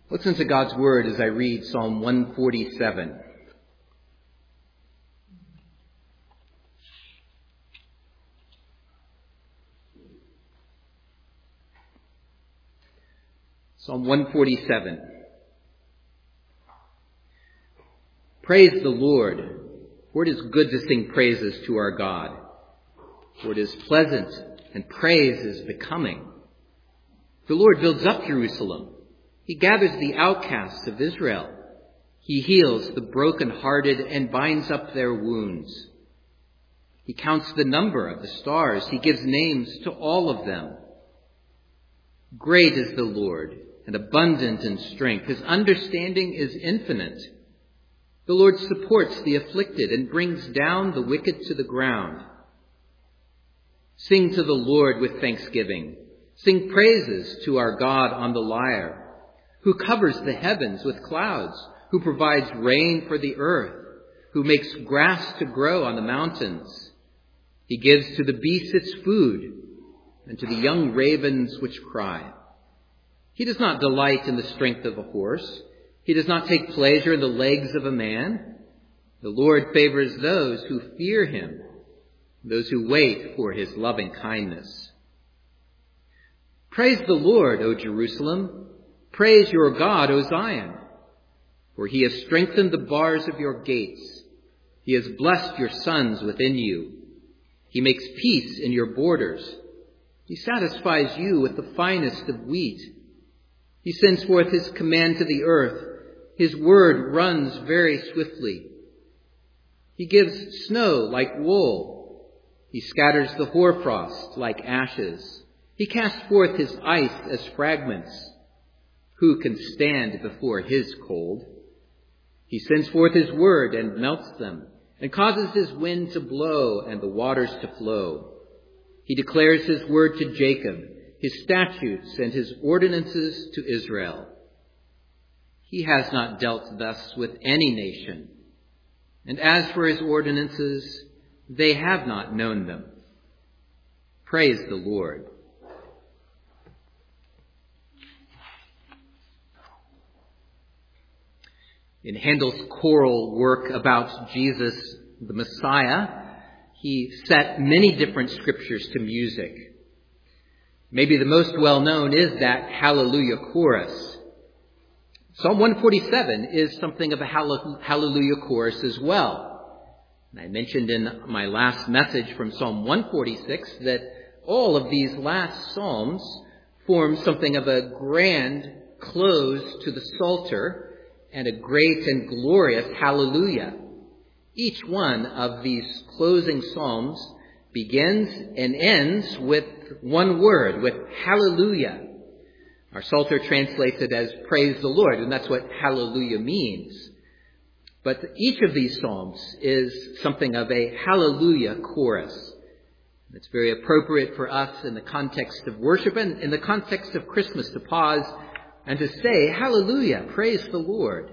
Listen to God's word as I read Psalm 147. Psalm 147. Praise the Lord, for it is good to sing praises to our God. For it is pleasant and praise is becoming. The Lord builds up Jerusalem. He gathers the outcasts of Israel. He heals the brokenhearted and binds up their wounds. He counts the number of the stars. He gives names to all of them. Great is the Lord and abundant in strength. His understanding is infinite. The Lord supports the afflicted and brings down the wicked to the ground. Sing to the Lord with thanksgiving. Sing praises to our God on the lyre, who covers the heavens with clouds, who provides rain for the earth, who makes grass to grow on the mountains. He gives to the beasts its food, and to the young ravens which cry. He does not delight in the strength of a horse. He does not take pleasure in the legs of a man. The Lord favors those who fear him, those who wait for his loving kindness. Praise the Lord, O Jerusalem. Praise your God, O Zion. For he has strengthened the bars of your gates. He has blessed your sons within you. He makes peace in your borders. He satisfies you with the finest of wheat. He sends forth his command to the earth. His word runs very swiftly. He gives snow like wool. He scatters the hoarfrost like ashes. He casts forth his ice as fragments. Who can stand before his cold? He sends forth his word and melts them, and causes his wind to blow and the waters to flow. He declares his word to Jacob, his statutes and his ordinances to Israel. He has not dealt thus with any nation. And as for his ordinances, they have not known them. Praise the Lord. In Handel's choral work about Jesus, the Messiah, he set many different scriptures to music. Maybe the most well-known is that Hallelujah chorus. Psalm 147 is something of a Hallelujah chorus as well. And I mentioned in my last message from Psalm 146 that all of these last psalms form something of a grand close to the Psalter and a great and glorious hallelujah. Each one of these closing psalms begins and ends with one word, with hallelujah. Our Psalter translates it as praise the Lord, and that's what hallelujah means. But each of these psalms is something of a hallelujah chorus. It's very appropriate for us in the context of worship and in the context of Christmas to pause and to say, hallelujah, praise the Lord.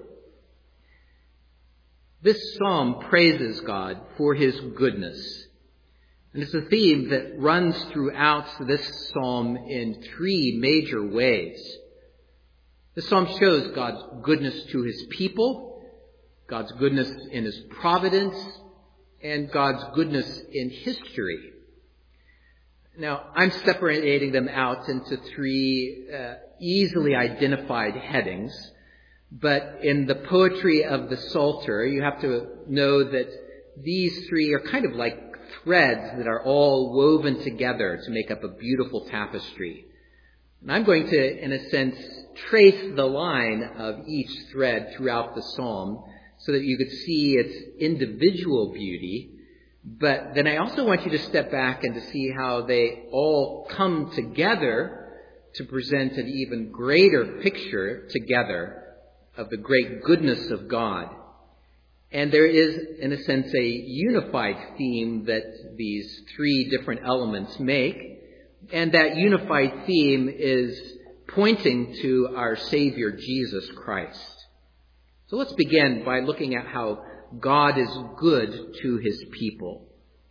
This psalm praises God for his goodness. And it's a theme that runs throughout this psalm in three major ways. The psalm shows God's goodness to his people, God's goodness in his providence, and God's goodness in history. Now, I'm separating them out into three easily identified headings, but in the poetry of the Psalter, you have to know that these three are kind of like threads that are all woven together to make up a beautiful tapestry. And I'm going to, in a sense, trace the line of each thread throughout the psalm so that you could see its individual beauty. But then I also want you to step back and to see how they all come together to present an even greater picture together of the great goodness of God. And there is, in a sense, a unified theme that these three different elements make. And that unified theme is pointing to our Savior, Jesus Christ. So let's begin by looking at how God is good to his people.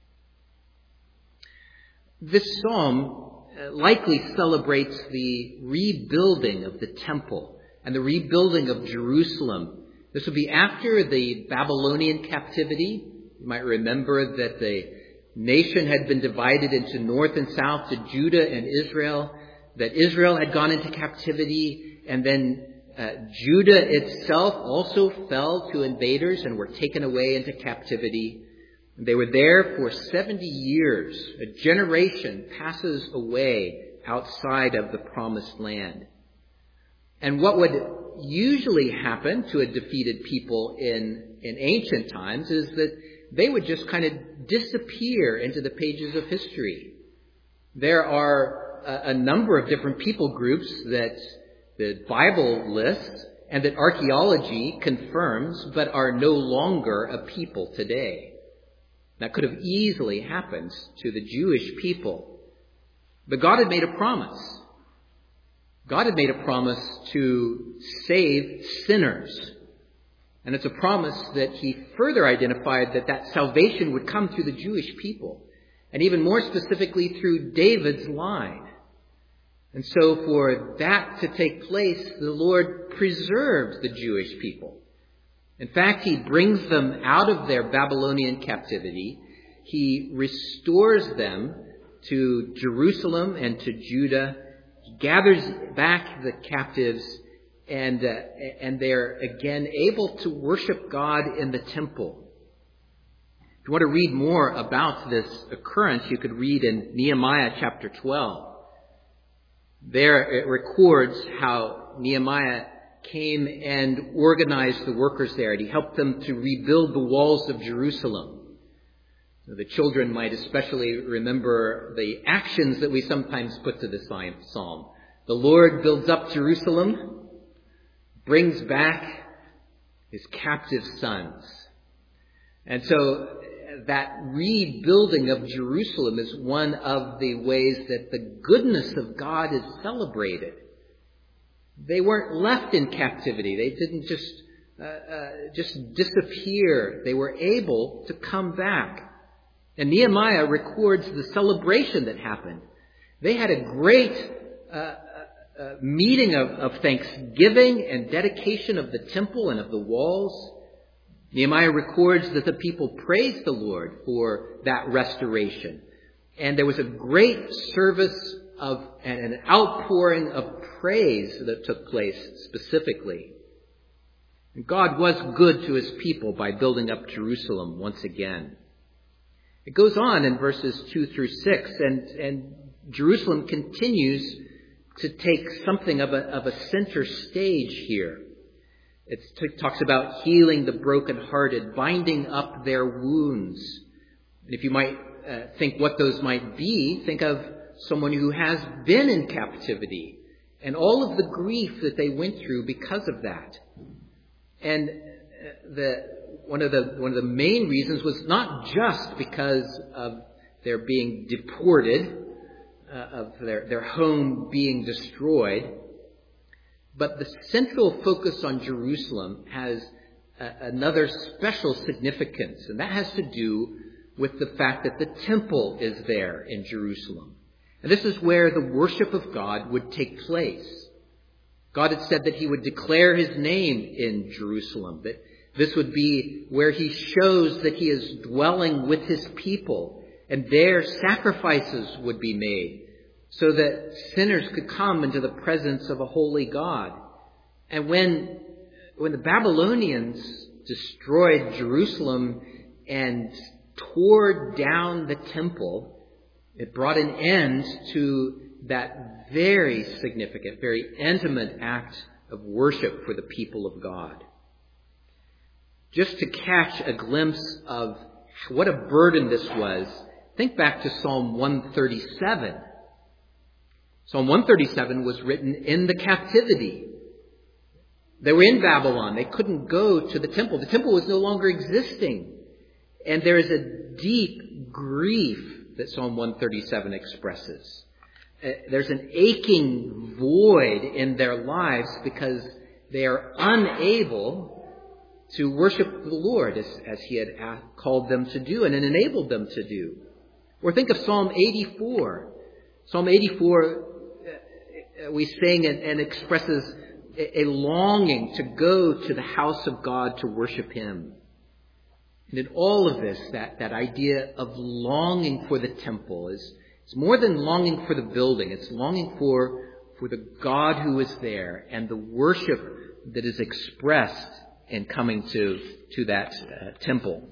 This psalm likely celebrates the rebuilding of the temple and the rebuilding of Jerusalem. This would be after the Babylonian captivity. You might remember that the nation had been divided into north and south, to Judah and Israel, that Israel had gone into captivity, and then Judah itself also fell to invaders and were taken away into captivity. They were there for 70 years. A generation passes away outside of the promised land. And what would usually happen to a defeated people in ancient times is that they would just kind of disappear into the pages of history. There are a number of different people groups that the Bible lists and that archaeology confirms, but are no longer a people today. That could have easily happened to the Jewish people. But God had made a promise. God had made a promise to save sinners. And it's a promise that he further identified that salvation would come through the Jewish people. And even more specifically through David's line. And so for that to take place, the Lord preserves the Jewish people. In fact, he brings them out of their Babylonian captivity. He restores them to Jerusalem and to Judah. He gathers back the captives, and they're again able to worship God in the temple. If you want to read more about this occurrence, you could read in Nehemiah chapter 12. There it records how Nehemiah came and organized the workers there, and he helped them to rebuild the walls of Jerusalem. The children might especially remember the actions that we sometimes put to this psalm. The Lord builds up Jerusalem, brings back his captive sons. And so that rebuilding of Jerusalem is one of the ways that the goodness of God is celebrated. They weren't left in captivity. They didn't just disappear. They were able to come back. And Nehemiah records the celebration that happened. They had a great meeting of thanksgiving and dedication of the temple and of the walls. Nehemiah records that the people praised the Lord for that restoration. And there was a great service and an outpouring of praise that took place specifically. And God was good to his people by building up Jerusalem once again. It goes on in verses 2 through 6, and Jerusalem continues to take something of a center stage here. It talks about healing the brokenhearted, binding up their wounds. And if you might think what those might be, think of someone who has been in captivity and all of the grief that they went through because of that. And one of the main reasons was not just because of their being deported, of their home being destroyed, but the central focus on Jerusalem has another special significance, and that has to do with the fact that the temple is there in Jerusalem. And this is where the worship of God would take place. God had said that he would declare his name in Jerusalem, that this would be where he shows that he is dwelling with his people, and there sacrifices would be made so that sinners could come into the presence of a holy God. And when the Babylonians destroyed Jerusalem and tore down the temple, it brought an end to that very significant, very intimate act of worship for the people of God. Just to catch a glimpse of what a burden this was, think back to Psalm 137. Psalm 137 was written in the captivity. They were in Babylon. They couldn't go to the temple. The temple was no longer existing. And there is a deep grief that Psalm 137 expresses. There's an aching void in their lives because they are unable to worship the Lord as he had called them to do and enabled them to do. Or think of Psalm 84. Psalm 84, we sing and expresses a longing to go to the house of God to worship Him. And in all of this, that idea of longing for the temple is more than longing for the building. It's longing for the God who is there and the worship that is expressed in coming to that temple.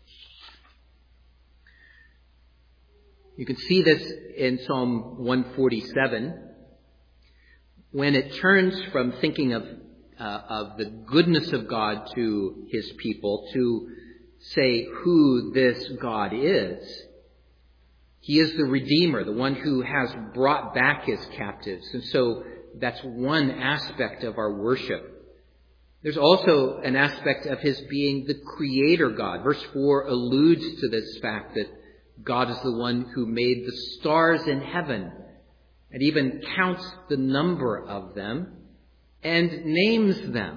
You can see this in Psalm 147 when it turns from thinking of the goodness of God to His people to say who this God is. He is the Redeemer, the one who has brought back His captives. And so that's one aspect of our worship. There's also an aspect of His being the Creator God. Verse 4 alludes to this fact that God is the one who made the stars in heaven and even counts the number of them and names them.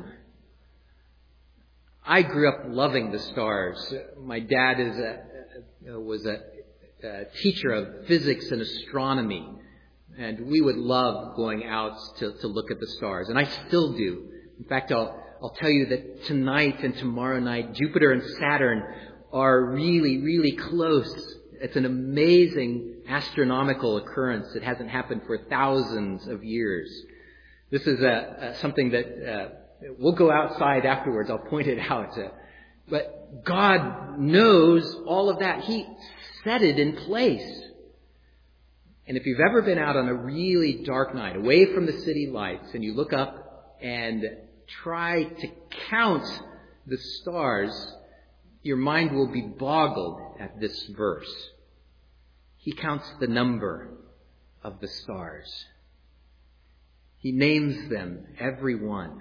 I grew up loving the stars. My dad was a teacher of physics and astronomy, and we would love going out to look at the stars, and I still do. In fact, I'll tell you that tonight and tomorrow night, Jupiter and Saturn are really, really close. It's an amazing astronomical occurrence. It hasn't happened for thousands of years. This is something that we'll go outside afterwards. I'll point it out. But God knows all of that. He set it in place. And if you've ever been out on a really dark night, away from the city lights, and you look up and try to count the stars, your mind will be boggled at this verse. He counts the number of the stars. He names them, every one.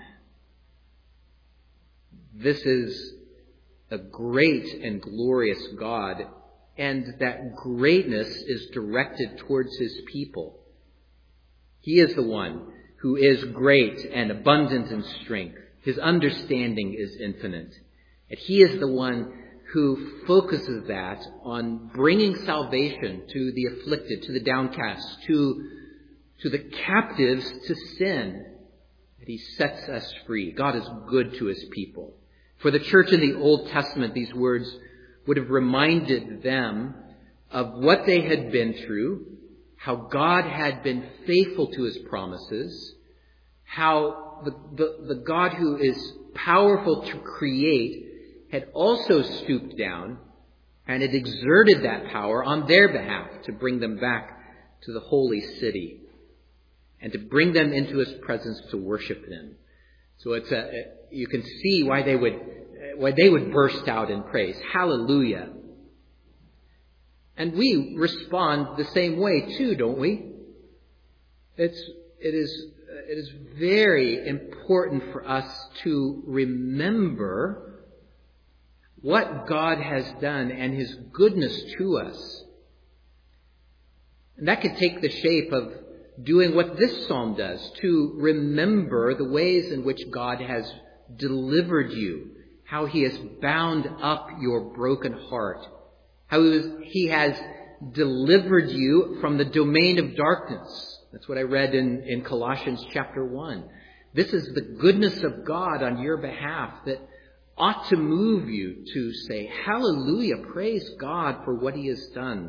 This is a great and glorious God, and that greatness is directed towards His people. He is the one who is great and abundant in strength. His understanding is infinite. And He is the one who focuses that on bringing salvation to the afflicted, to the downcast, to the captives to sin. And He sets us free. God is good to His people. For the church in the Old Testament, these words would have reminded them of what they had been through, how God had been faithful to His promises, how the God who is powerful to create had also stooped down and had exerted that power on their behalf to bring them back to the holy city and to bring them into His presence to worship Him. So you can see why they would burst out in praise. Hallelujah. And we respond the same way too, don't we? It is very important for us to remember what God has done and His goodness to us. And that could take the shape of doing what this psalm does, to remember the ways in which God has delivered you, how He has bound up your broken heart, how He has delivered you from the domain of darkness. That's what I read in Colossians chapter 1. This is the goodness of God on your behalf that ought to move you to say, hallelujah, praise God for what He has done.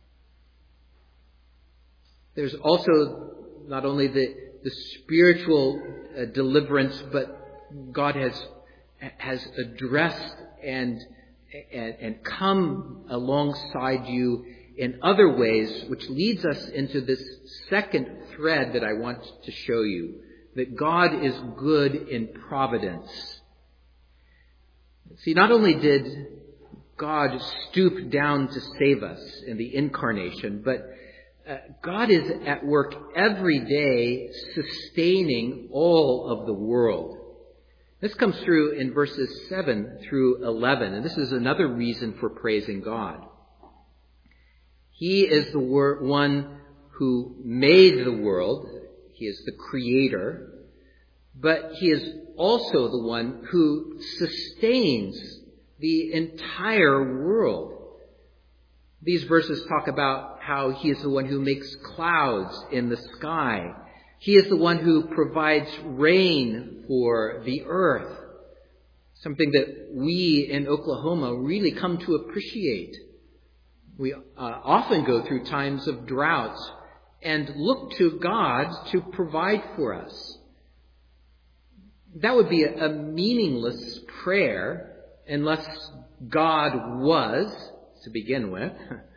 There's also not only the spiritual deliverance, but God has addressed and come alongside you in other ways, which leads us into this second thread that I want to show you, that God is good in providence. See, not only did God stoop down to save us in the incarnation, but God is at work every day sustaining all of the world. This comes through in verses 7 through 11, and this is another reason for praising God. He is the one who made the world. He is the creator, but He is also the one who sustains the entire world. These verses talk about how He is the one who makes clouds in the sky, He is the one who provides rain for the earth, something that we in Oklahoma really come to appreciate. We often go through times of drought and look to God to provide for us. That would be a meaningless prayer unless God was, to begin with,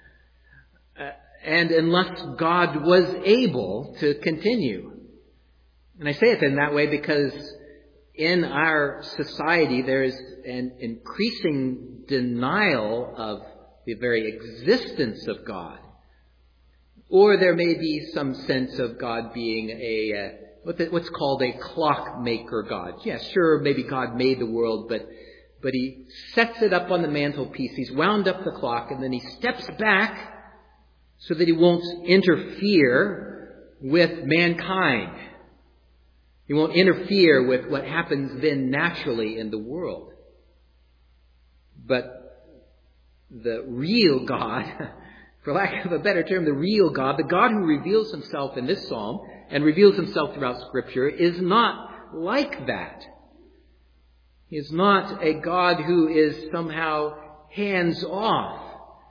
and unless God was able to continue. And I say it in that way because in our society there is an increasing denial of the very existence of God. Or there may be some sense of God being what's called a clockmaker God. Yeah, sure, maybe God made the world, but he sets it up on the mantelpiece. He's wound up the clock, and then he steps back so that he won't interfere with mankind. He won't interfere with what happens then naturally in the world. But the real God, for lack of a better term, the real God, the God who reveals himself in this psalm and reveals himself throughout Scripture, is not like that. He is not a God who is somehow hands off.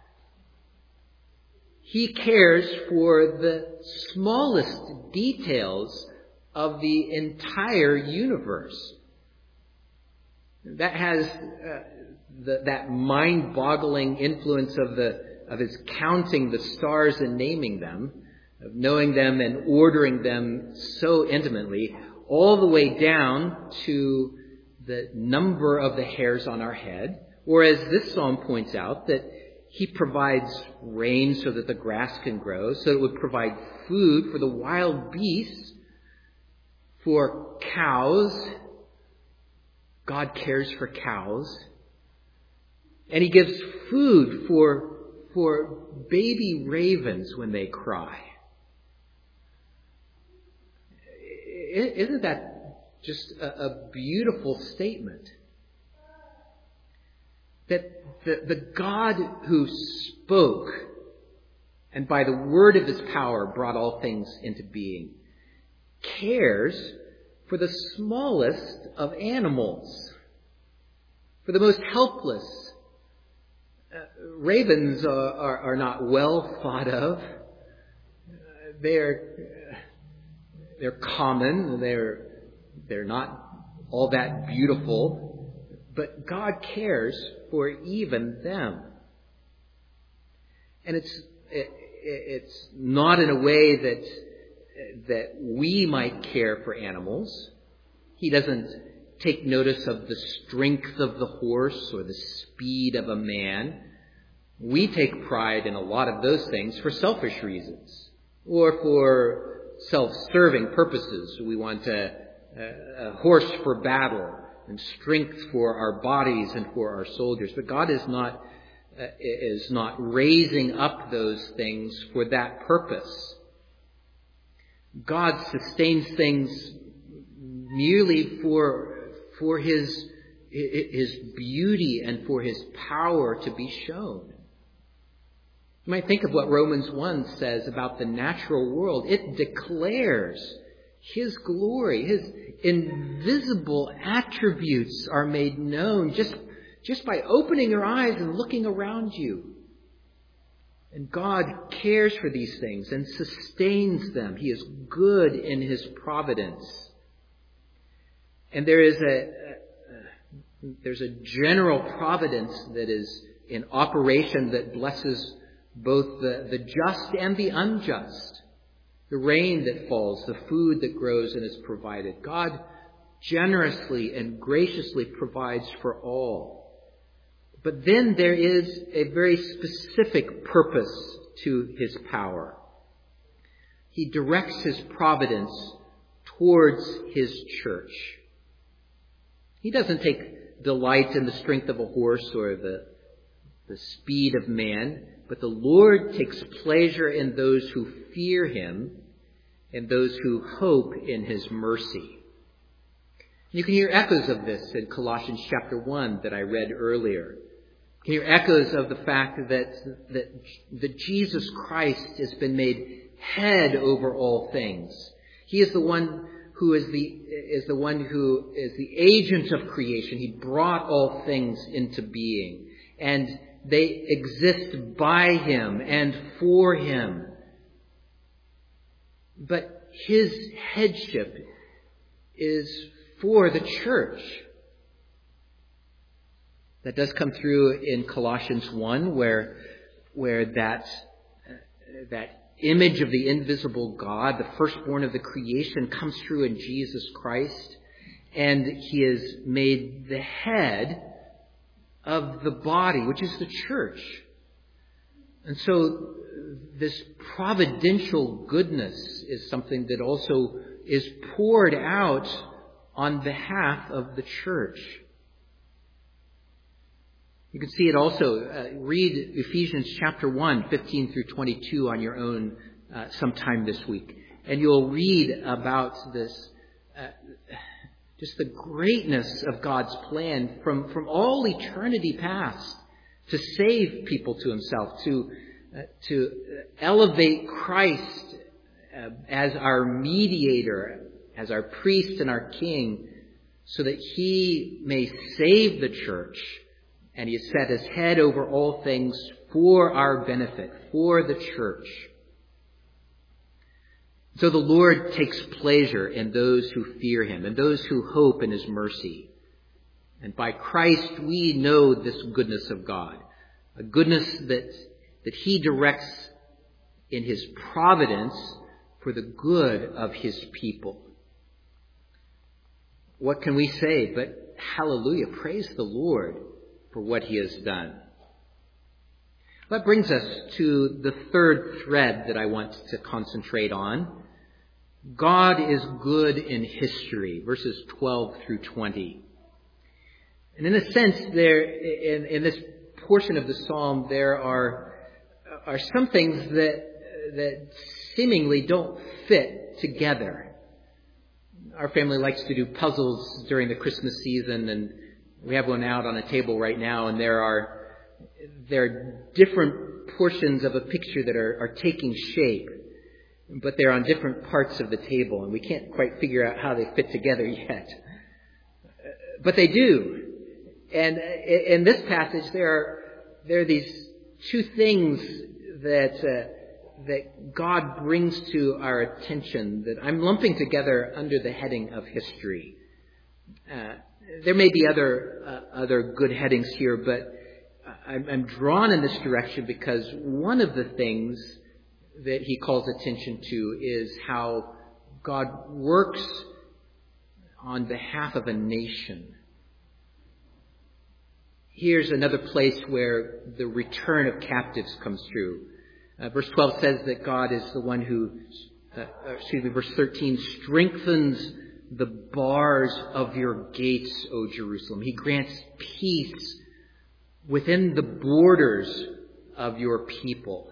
He cares for the smallest details of the entire universe. That has that mind-boggling influence of his counting the stars and naming them, of knowing them and ordering them so intimately, all the way down to the number of the hairs on our head, or as this psalm points out, that he provides rain so that the grass can grow, so it would provide food for the wild beasts, for cows. God cares for cows. And he gives food for baby ravens when they cry. Isn't that just a beautiful statement? That the God who spoke and by the word of his power brought all things into being cares for the smallest of animals, for the most helpless. Ravens are not well thought of. They're common. They're not all that beautiful. But God cares for even them. And it's not in a way that we might care for animals. He doesn't take notice of the strength of the horse or the speed of a man. We take pride in a lot of those things for selfish reasons or for self-serving purposes. We want a horse for battle and strength for our bodies and for our soldiers. But God is not raising up those things for that purpose. God sustains things merely for his beauty and for his power to be shown. You might think of what Romans 1 says about the natural world. It declares his glory. His invisible attributes are made known just by opening your eyes and looking around you. And God cares for these things and sustains them. He is good in his providence. And there's a general providence that is in operation that blesses both the just and the unjust. The rain that falls, the food that grows and is provided. God generously and graciously provides for all. But then there is a very specific purpose to his power. He directs his providence towards his church. He doesn't take delight in the strength of a horse or the speed of man, but the Lord takes pleasure in those who fear him and those who hope in his mercy. You can hear echoes of this in Colossians chapter 1 that I read earlier. You can hear echoes of the fact that Jesus Christ has been made head over all things. He is the one who is the agent of creation. He brought all things into being, and they exist by him and for him. But his headship is for the church. That does come through in Colossians 1, where that image of the invisible God, the firstborn of the creation, comes through in Jesus Christ, and he is made the head of the body, which is the church. And so this providential goodness is something that also is poured out on behalf of the church. You can see it also. Read Ephesians chapter 1, 15 through 22 on your own sometime this week. And you'll read about this, just the greatness of God's plan from all eternity past to save people to himself, to elevate Christ as our mediator, as our priest and our king, so that he may save the church. And he is set as head over all things for our benefit, for the church. So the Lord takes pleasure in those who fear him and those who hope in his mercy. And by Christ we know this goodness of God, a goodness that he directs in his providence for the good of his people. What can we say but hallelujah, praise the Lord for what he has done. That brings us to the third thread that I want to concentrate on. God is good in history, verses 12 through 20. And in a sense, there in this portion of the psalm, there are some things that seemingly don't fit together. Our family likes to do puzzles during the Christmas season, and we have one out on a table right now, and there are different portions of a picture that are taking shape, but they're on different parts of the table, and we can't quite figure out how they fit together yet. But they do. And in this passage, there are these two things that God brings to our attention that I'm lumping together under the heading of history. There may be other good headings here, but I'm drawn in this direction because one of the things that he calls attention to is how God works on behalf of a nation. Here's another place where the return of captives comes through. Verse 12 says that God is the one who, verse 13, strengthens the bars of your gates, O Jerusalem. He grants peace within the borders of your people.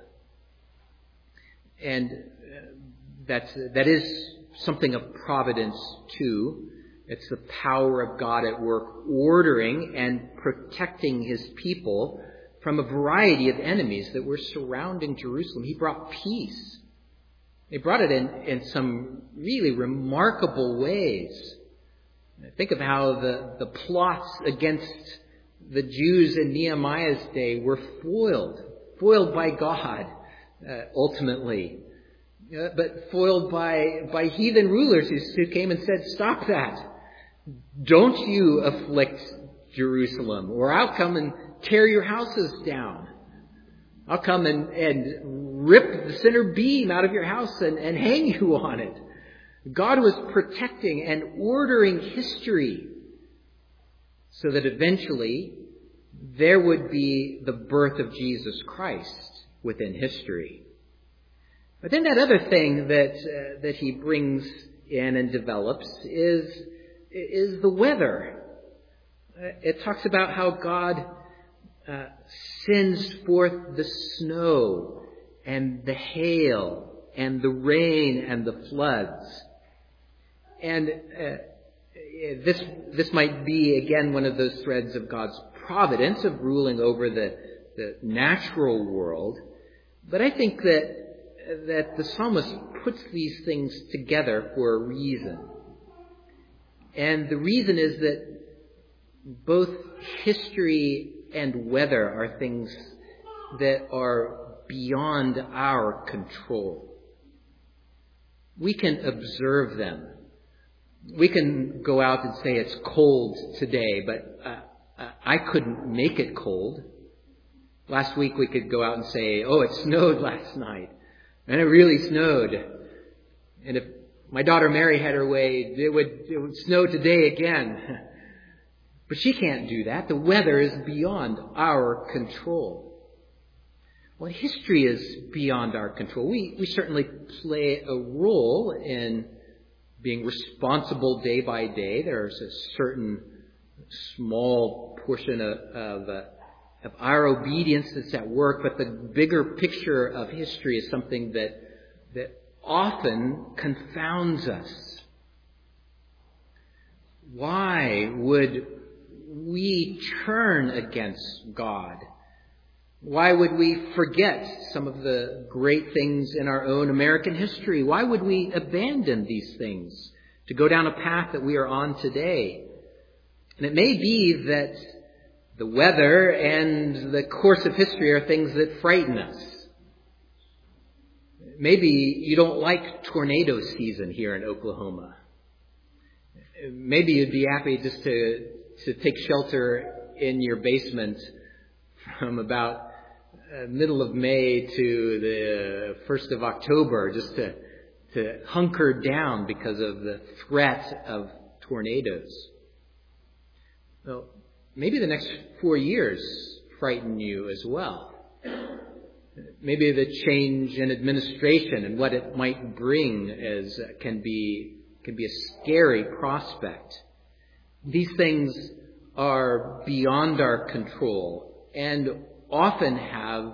And that is something of providence too. It's the power of God at work ordering and protecting his people from a variety of enemies that were surrounding Jerusalem. He brought peace. They brought it in some really remarkable ways. Think of how the plots against the Jews in Nehemiah's day were foiled by God, ultimately. But foiled by heathen rulers who came and said, stop that. Don't you afflict Jerusalem, or I'll come and tear your houses down. I'll come and rip the center beam out of your house and hang you on it. God was protecting and ordering history so that eventually there would be the birth of Jesus Christ within history. But then that other thing that he brings in and develops is the weather. It talks about how God sends forth the snow and the hail and the rain and the floods. And this might be, again, one of those threads of God's providence of ruling over the natural world. But I think that that the psalmist puts these things together for a reason. And the reason is that both history and weather are things that are beyond our control. We can observe them. We can go out and say it's cold today, but I couldn't make it cold. Last week we could go out and say, oh, it snowed last night. And it really snowed. And if my daughter Mary had her way, it would snow today again. But she can't do that. The weather is beyond our control. Well, history is beyond our control. We certainly play a role in being responsible day by day. There's a certain small portion of our obedience that's at work, but the bigger picture of history is something that often confounds us. Why would we turn against God? Why would we forget some of the great things in our own American history? Why would we abandon these things to go down a path that we are on today? And it may be that the weather and the course of history are things that frighten us. Maybe you don't like tornado season here in Oklahoma. Maybe you'd be happy just to take shelter in your basement from about middle of May to the 1st of October, just to hunker down because of the threat of tornadoes. Well, maybe the next 4 years frighten you as well. Maybe the change in administration and what it might bring can be a scary prospect. These things are beyond our control and often have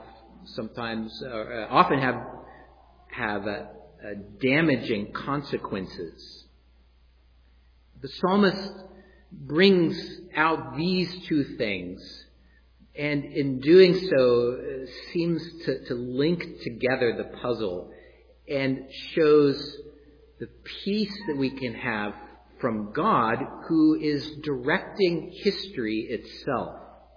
damaging consequences. The psalmist brings out these two things, and in doing so seems to link together the puzzle and shows the peace that we can have from God, who is directing history itself.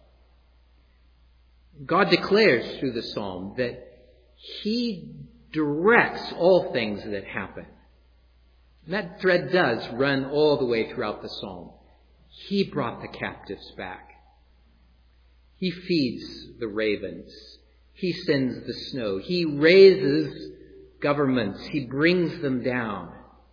God declares through the psalm that He directs all things that happen. And that thread does run all the way throughout the psalm. He brought the captives back. He feeds the ravens. He sends the snow. He raises governments. He brings them down.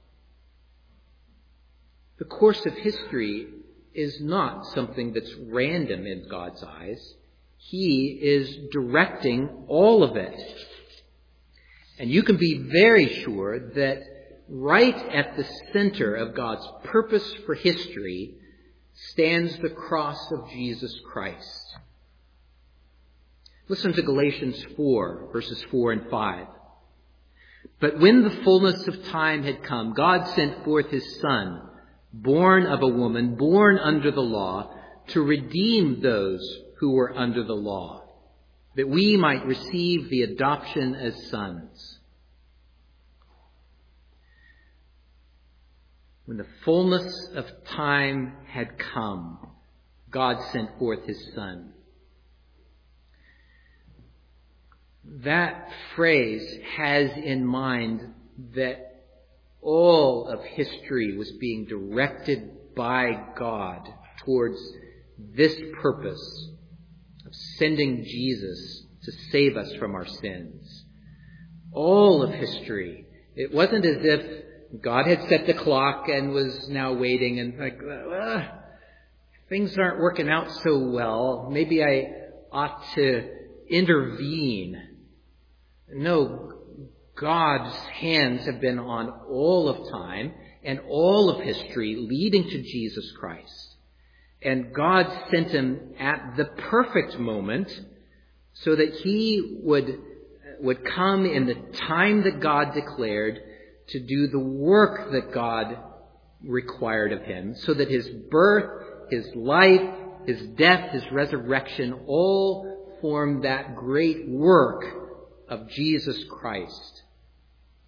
The course of history is not something that's random in God's eyes. He is directing all of it. And you can be very sure that right at the center of God's purpose for history stands the cross of Jesus Christ. Listen to Galatians 4, verses 4 and 5. But when the fullness of time had come, God sent forth His Son, born of a woman, born under the law, to redeem those who were under the law, that we might receive the adoption as sons. When the fullness of time had come, God sent forth His Son. That phrase has in mind that all of history was being directed by God towards this purpose of sending Jesus to save us from our sins. All of history. It wasn't as if God had set the clock and was now waiting and things aren't working out so well. Maybe I ought to intervene. No, God's hands have been on all of time and all of history leading to Jesus Christ. And God sent Him at the perfect moment so that He would come in the time that God declared to do the work that God required of Him, so that His birth, His life, His death, His resurrection all form that great work of Jesus Christ.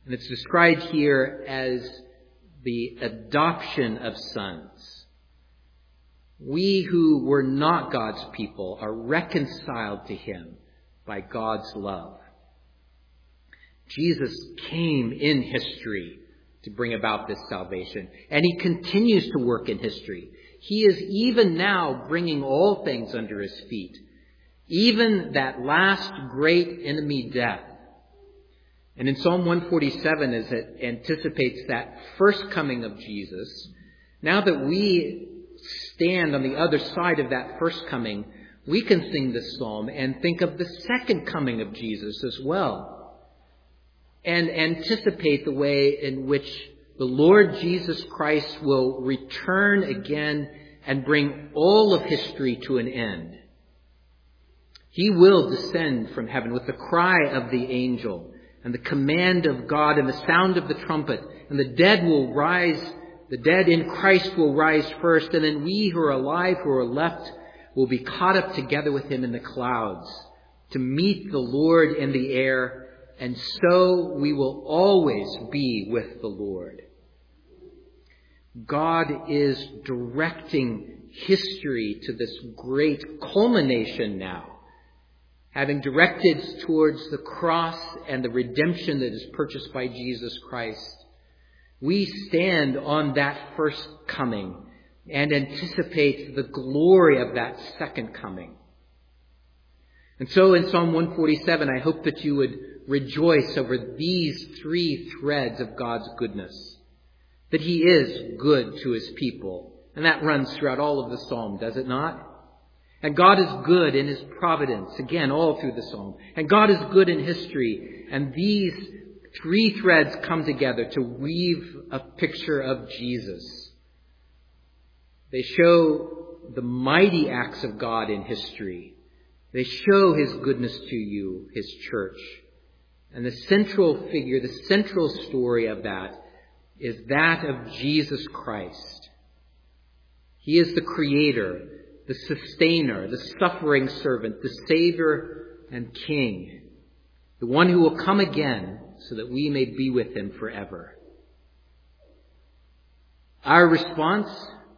And it's described here as the adoption of sons. We who were not God's people are reconciled to him by God's love. Jesus came in history to bring about this salvation, and he continues to work in history. He is even now bringing all things under his feet, even that last great enemy, death. And in Psalm 147, as it anticipates that first coming of Jesus, now that we stand on the other side of that first coming, we can sing this psalm and think of the second coming of Jesus as well, and anticipate the way in which the Lord Jesus Christ will return again and bring all of history to an end. He will descend from heaven with the cry of the angel and the command of God and the sound of the trumpet, and the dead will rise. The dead in Christ will rise first, and then we who are alive, who are left, will be caught up together with him in the clouds to meet the Lord in the air, and so we will always be with the Lord. God is directing history to this great culmination now, having directed towards the cross and the redemption that is purchased by Jesus Christ. We stand on that first coming and anticipate the glory of that second coming. And so in Psalm 147, I hope that you would rejoice over these three threads of God's goodness. That he is good to his people. And that runs throughout all of the psalm, does it not? And God is good in his providence, again, all through the psalm. And God is good in history. And these three threads come together to weave a picture of Jesus. They show the mighty acts of God in history. They show his goodness to you, his church. And the central figure, the central story of that is that of Jesus Christ. He is the creator, the sustainer, the suffering servant, the Savior and King, the one who will come again so that we may be with him forever. Our response?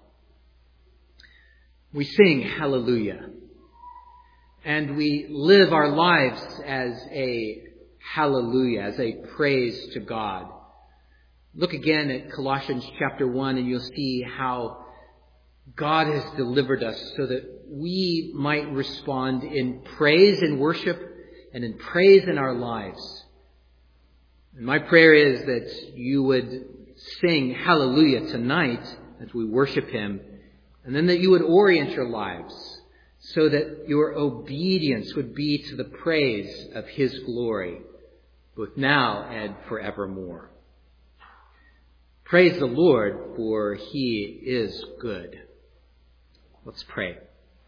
We sing hallelujah. And we live our lives as a hallelujah, as a praise to God. Look again at Colossians chapter 1 and you'll see how God has delivered us so that we might respond in praise and worship and in praise in our lives. And my prayer is that you would sing hallelujah tonight as we worship him, and then that you would orient your lives so that your obedience would be to the praise of his glory, both now and forevermore. Praise the Lord, for he is good. Let's pray.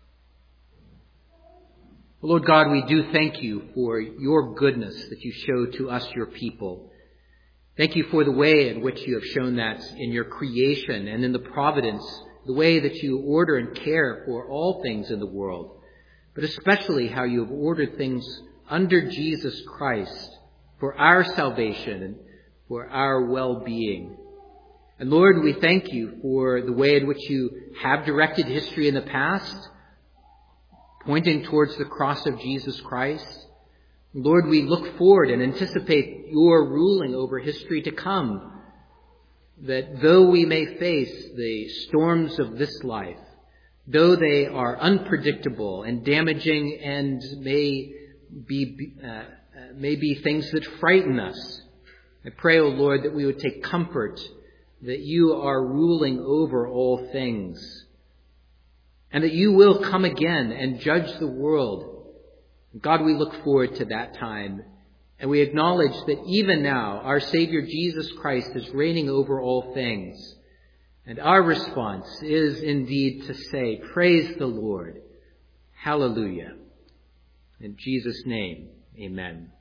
Lord God, we do thank you for your goodness that you show to us, your people. Thank you for the way in which you have shown that in your creation and in the providence, the way that you order and care for all things in the world, but especially how you have ordered things under Jesus Christ for our salvation and for our well-being. And Lord, we thank you for the way in which you have directed history in the past, pointing towards the cross of Jesus Christ. Lord, we look forward and anticipate your ruling over history to come, that though we may face the storms of this life, though they are unpredictable and damaging and may be things that frighten us, I pray, O Lord, that we would take comfort that you are ruling over all things, and that you will come again and judge the world. God, we look forward to that time, and we acknowledge that even now our Savior Jesus Christ is reigning over all things. And our response is indeed to say, praise the Lord. Hallelujah. In Jesus' name, amen.